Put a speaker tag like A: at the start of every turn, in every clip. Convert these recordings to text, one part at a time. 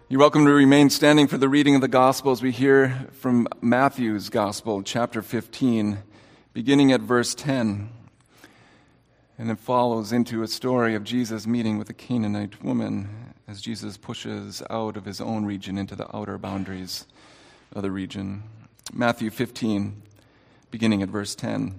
A: You're welcome to remain standing for the reading of the Gospel as we hear from Matthew's Gospel, chapter 15, beginning at verse 10. And it follows into a story of Jesus meeting with a Canaanite woman as Jesus pushes out of his own region into the outer boundaries of the region. Matthew 15, beginning at verse 10.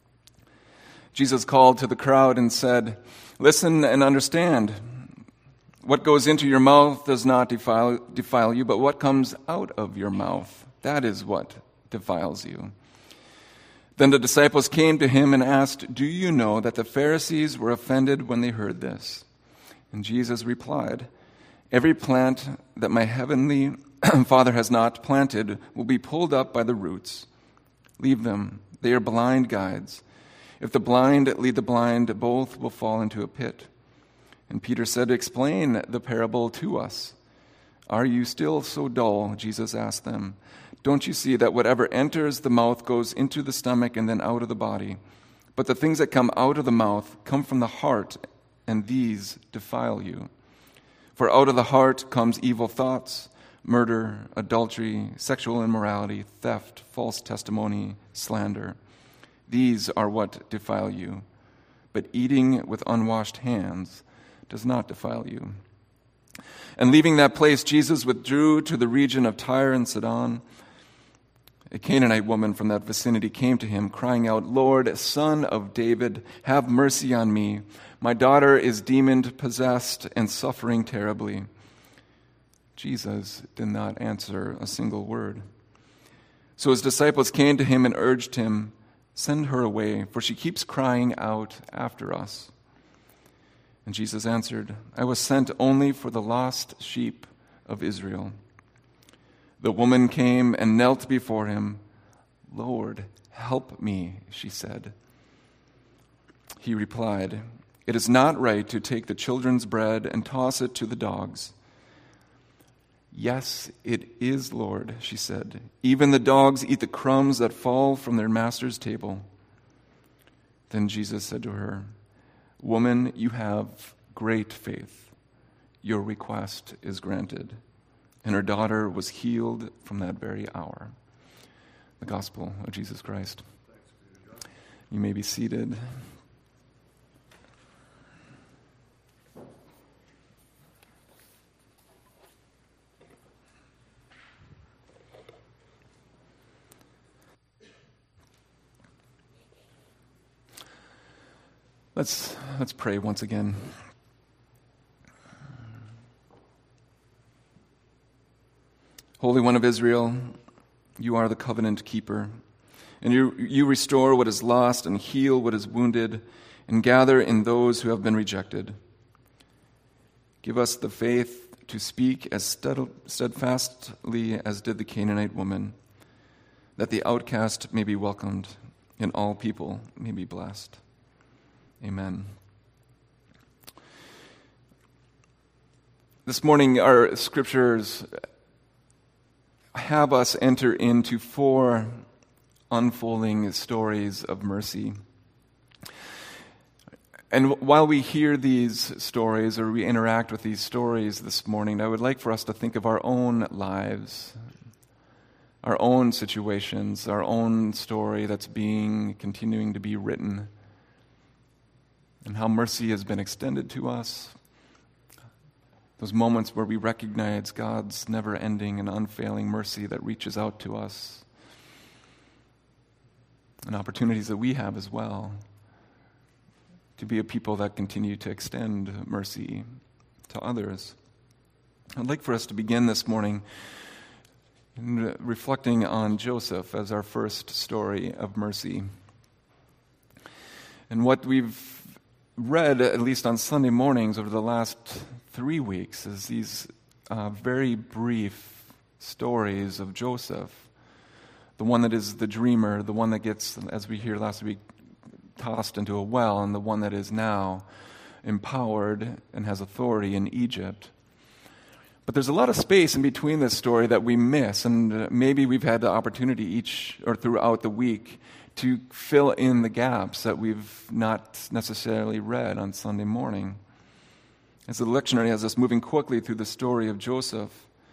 A: Jesus called to the crowd and said, "Listen and understand. What goes into your mouth does not defile you, but what comes out of your mouth, that is what defiles you." Then the disciples came to him and asked, "Do you know that the Pharisees were offended when they heard this?" And Jesus replied, "Every plant that my heavenly Father has not planted will be pulled up by the roots. Leave them, they are blind guides. If the blind lead the blind, both will fall into a pit." And Peter said, "Explain the parable to us." "Are you still so dull?" Jesus asked them. "Don't you see that whatever enters the mouth goes into the stomach and then out of the body? But the things that come out of the mouth come from the heart, and these defile you. For out of the heart comes evil thoughts, murder, adultery, sexual immorality, theft, false testimony, slander. These are what defile you. But eating with unwashed hands does not defile you." And leaving that place, Jesus withdrew to the region of Tyre and Sidon. A Canaanite woman from that vicinity came to him, crying out, "Lord, Son of David, have mercy on me. My daughter is demon-possessed and suffering terribly." Jesus did not answer a single word. So his disciples came to him and urged him, "Send her away, for she keeps crying out after us." And Jesus answered, "I was sent only for the lost sheep of Israel." The woman came and knelt before him. "Lord, help me," she said. He replied, "It is not right to take the children's bread and toss it to the dogs." "Yes, it is, Lord," she said. "Even the dogs eat the crumbs that fall from their master's table." Then Jesus said to her, "Woman, you have great faith. Your request is granted." And her daughter was healed from that very hour. The Gospel of Jesus Christ. You may be seated. Let's pray once again. Holy One of Israel, you are the covenant keeper, and you restore what is lost and heal what is wounded and gather in those who have been rejected. Give us the faith to speak as steadfastly as did the Canaanite woman, that the outcast may be welcomed and all people may be blessed. Amen. This morning, our scriptures have us enter into 4 unfolding stories of mercy. And while we hear these stories or we interact with these stories this morning, I would like for us to think of our own lives, our own situations, our own story that's continuing to be written, and how mercy has been extended to us. Those moments where we recognize God's never-ending and unfailing mercy that reaches out to us. And opportunities that we have as well to be a people that continue to extend mercy to others. I'd like for us to begin this morning reflecting on Joseph as our first story of mercy. And what we've read, at least on Sunday mornings over the last 3 weeks, is these very brief stories of Joseph. The one that is the dreamer, the one that gets, as we hear last week, tossed into a well, and the one that is now empowered and has authority in Egypt. But there's a lot of space in between this story that we miss, and maybe we've had the opportunity each or throughout the week to fill in the gaps that we've not necessarily read on Sunday morning. As the lectionary has us moving quickly through the story of Joseph,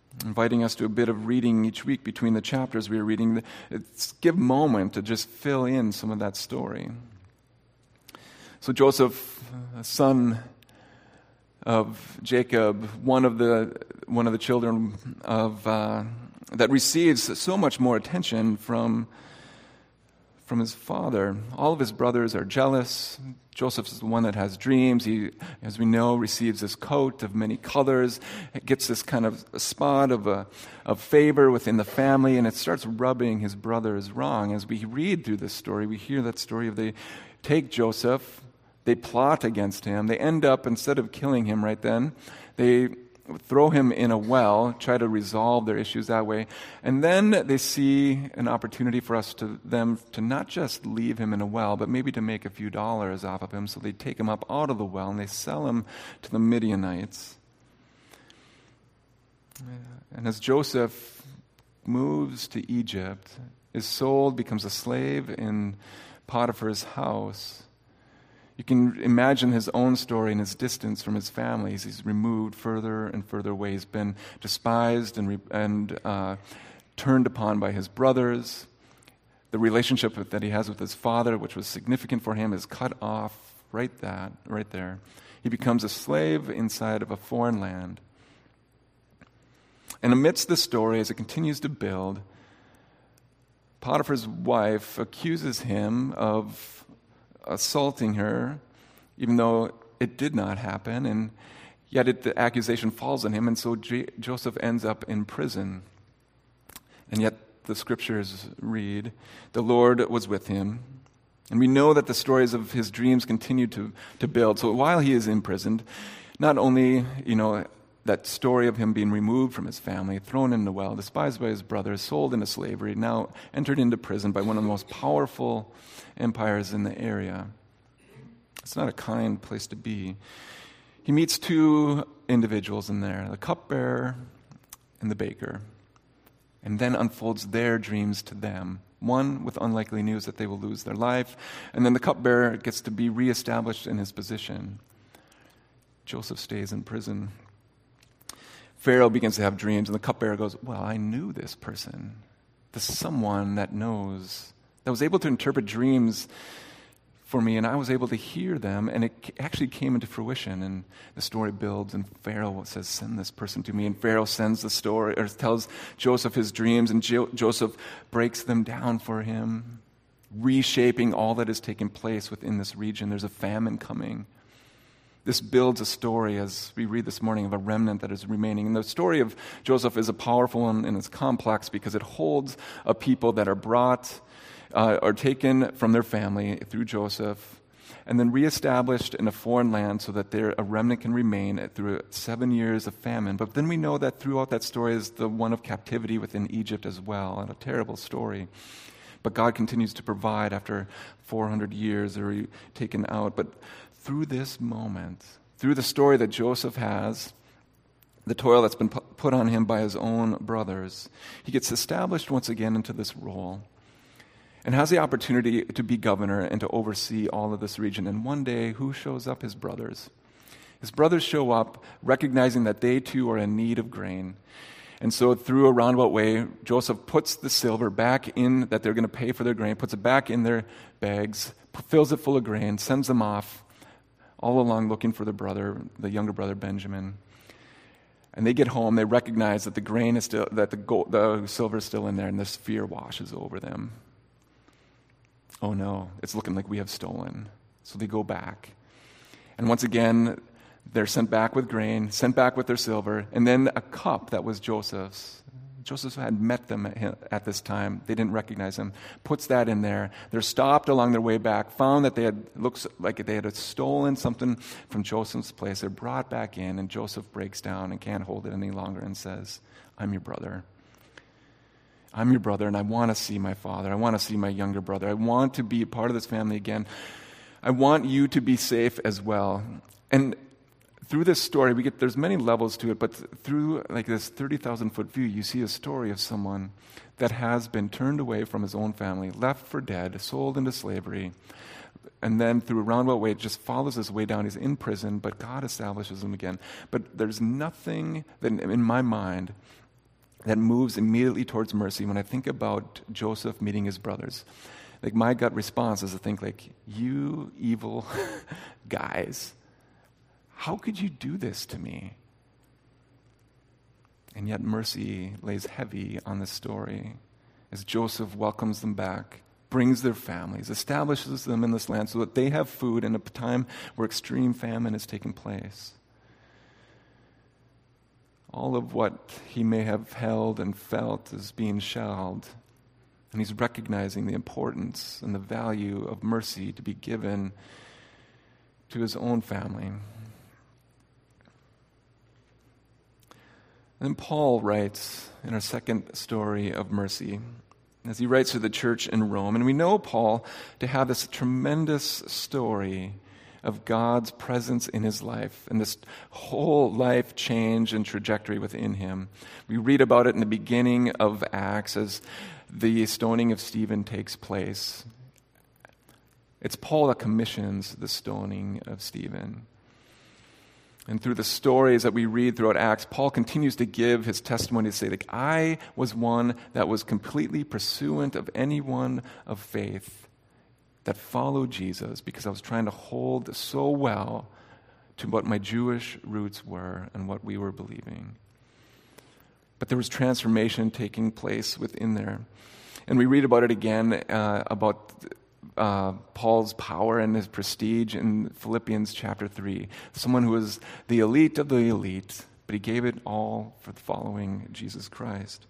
A: inviting us to a bit of reading each week between the chapters we are reading. Give a moment to just fill in some of that story. So Joseph, son of Jacob, one of the children of that receives so much more attention from his father. All of his brothers are jealous. Joseph is the one that has dreams. He, as we know, receives this coat of many colors. It gets this kind of spot of favor within the family, and it starts rubbing his brothers wrong. As we read through this story, we hear that story of they take Joseph, they plot against him. They end up, instead of killing him right then, they throw him in a well, try to resolve their issues that way. And then they see an opportunity for them to not just leave him in a well, but maybe to make a few dollars off of him. So they take him up out of the well and they sell him to the Midianites. And as Joseph moves to Egypt, is sold, becomes a slave in Potiphar's house. You can imagine his own story and his distance from his family. He's removed further and further away. He's been despised and turned upon by his brothers. The relationship that he has with his father, which was significant for him, is cut off right there. He becomes a slave inside of a foreign land. And amidst the story, as it continues to build, Potiphar's wife accuses him of assaulting her, even though it did not happen, and yet the accusation falls on him, and so Joseph ends up in prison. And yet the scriptures read, the Lord was with him. And we know that the stories of his dreams continue to build. So while he is imprisoned, not only, that story of him being removed from his family, thrown in the well, despised by his brothers, sold into slavery, now entered into prison by one of the most powerful empires in the area. It's not a kind place to be. He meets two individuals in there, the cupbearer and the baker, and then unfolds their dreams to them. One with unlikely news that they will lose their life, and then the cupbearer gets to be reestablished in his position. Joseph stays in prison. Pharaoh begins to have dreams, and the cupbearer goes, well, I knew this person. This is someone that knows, that was able to interpret dreams for me, and I was able to hear them, and it actually came into fruition. And the story builds, and Pharaoh says, send this person to me. And Pharaoh sends the story, or tells Joseph his dreams, and Joseph breaks them down for him, reshaping all that is taking place within this region. There's a famine coming. This builds a story, as we read this morning, of a remnant that is remaining. And the story of Joseph is a powerful one, and it's complex because it holds a people that are brought or taken from their family through Joseph and then reestablished in a foreign land so that a remnant can remain through 7 years of famine. But then we know that throughout that story is the one of captivity within Egypt as well, and a terrible story. But God continues to provide after 400 years they're taken out. But through this moment, through the story that Joseph has, the toil that's been put on him by his own brothers, he gets established once again into this role and has the opportunity to be governor and to oversee all of this region. And one day, who shows up? His brothers. His brothers show up, recognizing that they too are in need of grain. And so through a roundabout way, Joseph puts the silver back in that they're going to pay for their grain, puts it back in their bags, fills it full of grain, sends them off all along looking for the younger brother Benjamin. And they get home, they recognize that the grain is still, that the silver is still in there, and this fear washes over them. Oh no, it's looking like we have stolen. So they go back. And once again, they're sent back with grain, sent back with their silver, and then a cup that was Joseph's. Joseph had met them at this time. They didn't recognize him. Puts that in there. They're stopped along their way back, found that looks like they had stolen something from Joseph's place. They're brought back in, and Joseph breaks down and can't hold it any longer and says, I'm your brother. I'm your brother, and I want to see my father. I want to see my younger brother. I want to be a part of this family again. I want you to be safe as well. And through this story, there's many levels to it, but through like this 30,000-foot view, you see a story of someone that has been turned away from his own family, left for dead, sold into slavery, and then through a roundabout way, it just follows his way down. He's in prison, but God establishes him again. But there's nothing that, in my mind, that moves immediately towards mercy when I think about Joseph meeting his brothers. Like, my gut response is to think, like, you evil guys, how could you do this to me? And yet mercy lays heavy on this story as Joseph welcomes them back, brings their families, establishes them in this land so that they have food in a time where extreme famine is taking place. All of what he may have held and felt is being shelled, and he's recognizing the importance and the value of mercy to be given to his own family. And then Paul writes in our second story of mercy, as he writes to the church in Rome. And we know Paul to have this tremendous story of God's presence in his life and this whole life change and trajectory within him. We read about it in the beginning of Acts as the stoning of Stephen takes place. It's Paul that commissions the stoning of Stephen. And through the stories that we read throughout Acts, Paul continues to give his testimony to say, like, I was one that was completely pursuant of anyone of faith that followed Jesus because I was trying to hold so well to what my Jewish roots were and what we were believing. But there was transformation taking place within there. And we read about it again, about Paul's power and his prestige in Philippians chapter 3. Someone who was the elite of the elite, but he gave it all for following Jesus Christ.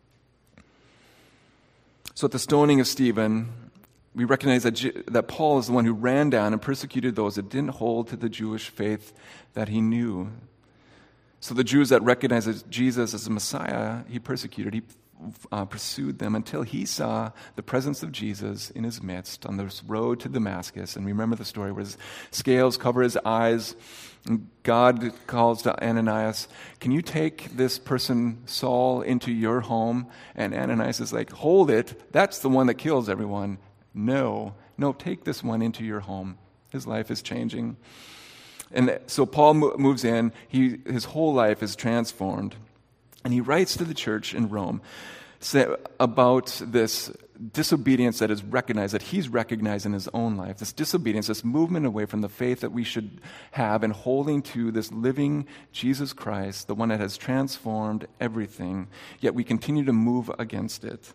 A: So at the stoning of Stephen, we recognize that Paul is the one who ran down and persecuted those that didn't hold to the Jewish faith that he knew. So the Jews that recognized Jesus as the Messiah, he persecuted. He pursued them until he saw the presence of Jesus in his midst on this road to Damascus. And remember the story where his scales cover his eyes, and God calls to Ananias, can you take this person Saul into your home? And Ananias is like, hold it, that's the one that kills everyone. No, take this one into your home. His life is changing. And so Paul moves in, his whole life is transformed. And he writes to the church in Rome about this disobedience that is recognized, that he's recognized in his own life. This disobedience, this movement away from the faith that we should have and holding to this living Jesus Christ, the one that has transformed everything, yet we continue to move against it.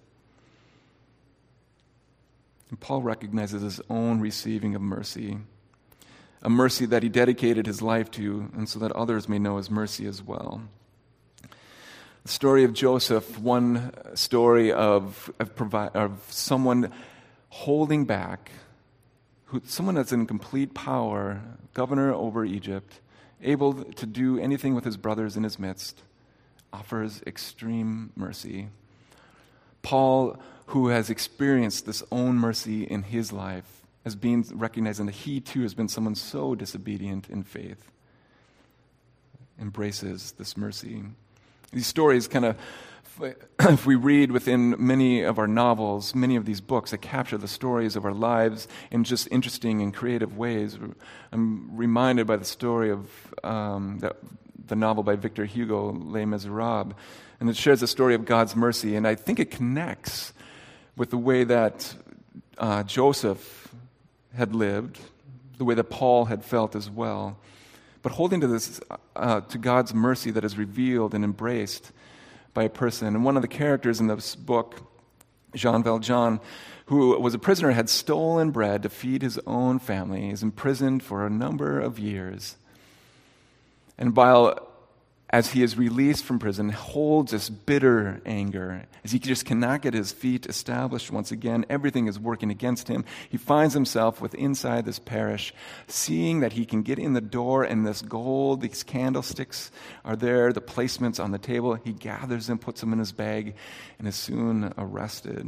A: And Paul recognizes his own receiving of mercy, a mercy that he dedicated his life to, and so that others may know his mercy as well. The story of Joseph, one story of someone holding back, someone that's in complete power, governor over Egypt, able to do anything with his brothers in his midst, offers extreme mercy. Paul, who has experienced this own mercy in his life, as being recognizing that he too has been someone so disobedient in faith, embraces this mercy. These stories kind of, if we read within many of our novels, many of these books that capture the stories of our lives in just interesting and creative ways. I'm reminded by the story of the novel by Victor Hugo, Les Miserables, and it shares the story of God's mercy, and I think it connects with the way that Joseph had lived, the way that Paul had felt as well. But holding to this, to God's mercy that is revealed and embraced by a person. And one of the characters in this book, Jean Valjean, who was a prisoner, had stolen bread to feed his own family. He's imprisoned for a number of years. And as he is released from prison, holds this bitter anger, as he just cannot get his feet established once again. Everything is working against him. He finds himself inside this parish, seeing that he can get in the door and this gold, these candlesticks are there, the placements on the table. He gathers them, puts them in his bag, and is soon arrested.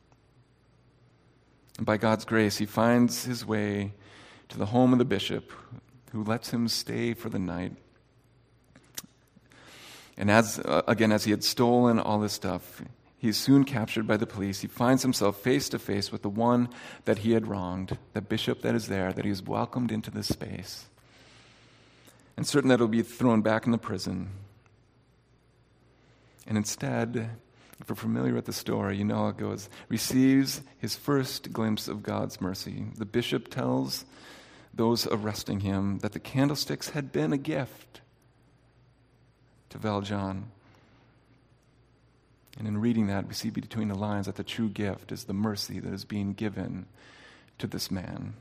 A: And by God's grace, he finds his way to the home of the bishop, who lets him stay for the night. And as he had stolen all this stuff, he is soon captured by the police. He finds himself face to face with the one that he had wronged, the bishop that is there, that he is welcomed into this space. And certain that he'll be thrown back in the prison. And instead, if we're familiar with the story, you know how it goes, receives his first glimpse of God's mercy. The bishop tells those arresting him that the candlesticks had been a gift to Valjean. And in reading that, we see between the lines that the true gift is the mercy that is being given to this man.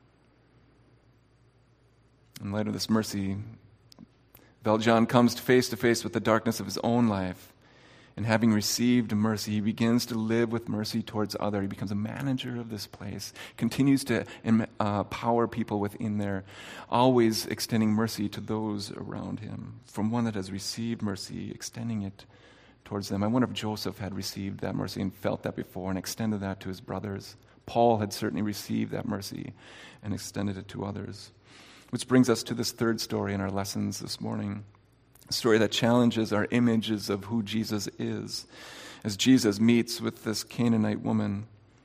A: In light of this mercy, Valjean comes face to face with the darkness of his own life. And having received mercy, he begins to live with mercy towards others. He becomes a manager of this place, continues to empower people within there, always extending mercy to those around him. From one that has received mercy, extending it towards them. I wonder if Joseph had received that mercy and felt that before and extended that to his brothers. Paul had certainly received that mercy and extended it to others. Which brings us to this third story in our lessons this morning. A story that challenges our images of who Jesus is, as Jesus meets with this Canaanite woman.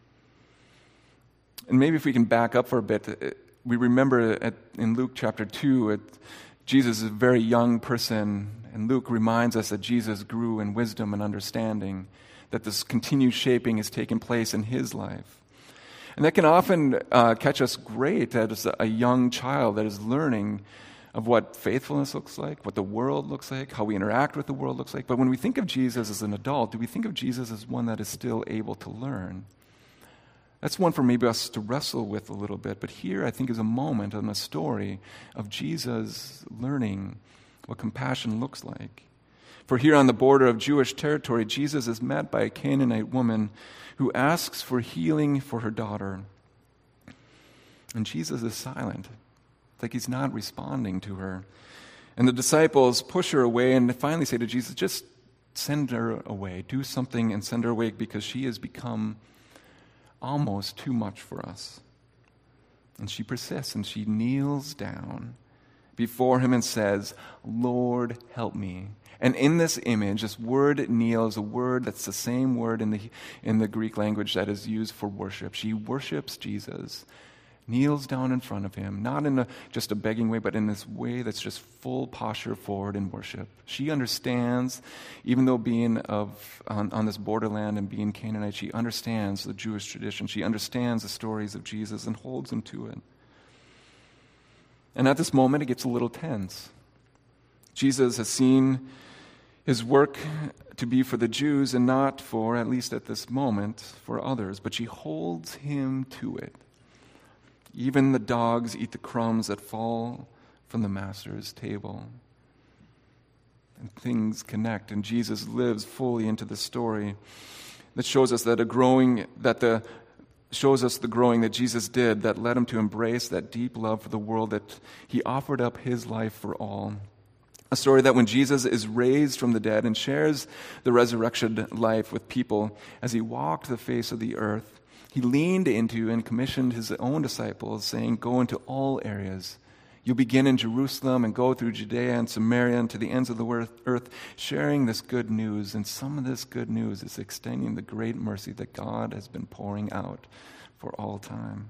A: And maybe if we can back up for a bit, we remember in Luke chapter 2, Jesus is a very young person, and Luke reminds us that Jesus grew in wisdom and understanding, that this continued shaping has taken place in his life. And that can often catch us great as a young child that is learning of what faithfulness looks like, what the world looks like, how we interact with the world looks like. But when we think of Jesus as an adult, do we think of Jesus as one that is still able to learn? That's one for maybe us to wrestle with a little bit. But here I think is a moment in a story of Jesus learning what compassion looks like. For here on the border of Jewish territory, Jesus is met by a Canaanite woman who asks for healing for her daughter. And Jesus is silent. It's like he's not responding to her. And the disciples push her away and finally say to Jesus, just send her away. Do something and send her away because she has become almost too much for us. And she persists and she kneels down before him and says, Lord, help me. And in this image, this word kneel is a word that's the same word in the Greek language that is used for worship. She worships Jesus, kneels down in front of him, not in just a begging way, but in this way that's just full posture forward in worship. She understands, even though being on this borderland and being Canaanite, she understands the Jewish tradition. She understands the stories of Jesus and holds him to it. And at this moment, it gets a little tense. Jesus has seen his work to be for the Jews and not for, at least at this moment, for others. But she holds him to it. Even the dogs eat the crumbs that fall from the master's table. And things connect, and Jesus lives fully into the story that shows us that the growing that Jesus did that led him to embrace that deep love for the world, that he offered up his life for all. A story that when Jesus is raised from the dead and shares the resurrection life with people as he walked the face of the earth, he leaned into and commissioned his own disciples, saying, go into all areas. You'll begin in Jerusalem and go through Judea and Samaria and to the ends of the earth, sharing this good news. And some of this good news is extending the great mercy that God has been pouring out for all time.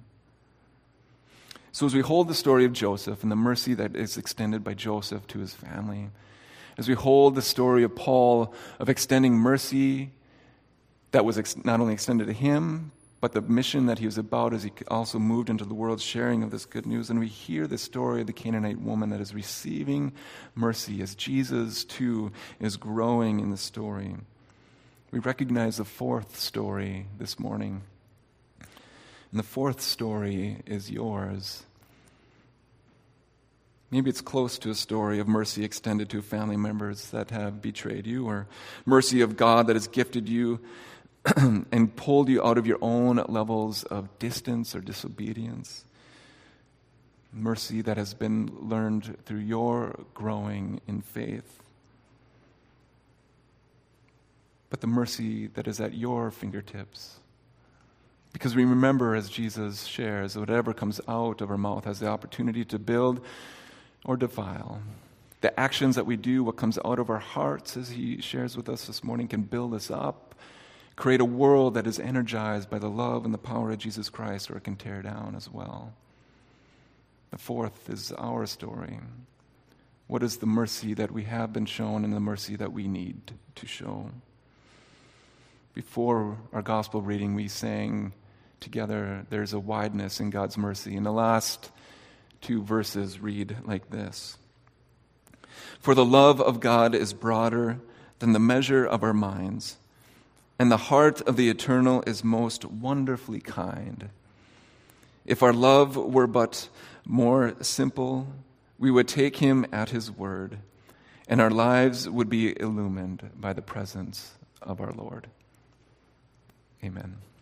A: So as we hold the story of Joseph and the mercy that is extended by Joseph to his family, as we hold the story of Paul of extending mercy that was not only extended to him, but the mission that he was about as he also moved into the world sharing of this good news, and we hear the story of the Canaanite woman that is receiving mercy as Jesus too is growing in the story. We recognize the fourth story this morning. And the fourth story is yours. Maybe it's close to a story of mercy extended to family members that have betrayed you, or mercy of God that has gifted you and pulled you out of your own levels of distance or disobedience. Mercy that has been learned through your growing in faith. But the mercy that is at your fingertips. Because we remember, as Jesus shares, whatever comes out of our mouth has the opportunity to build or defile. The actions that we do, what comes out of our hearts, as he shares with us this morning, can build us up, create a world that is energized by the love and the power of Jesus Christ, or it can tear down as well. The fourth is our story. What is the mercy that we have been shown and the mercy that we need to show? Before our gospel reading, we sang together, there's a wideness in God's mercy. And the last two verses read like this. For the love of God is broader than the measure of our minds, and the heart of the eternal is most wonderfully kind. If our love were but more simple, we would take him at his word, and our lives would be illumined by the presence of our Lord. Amen.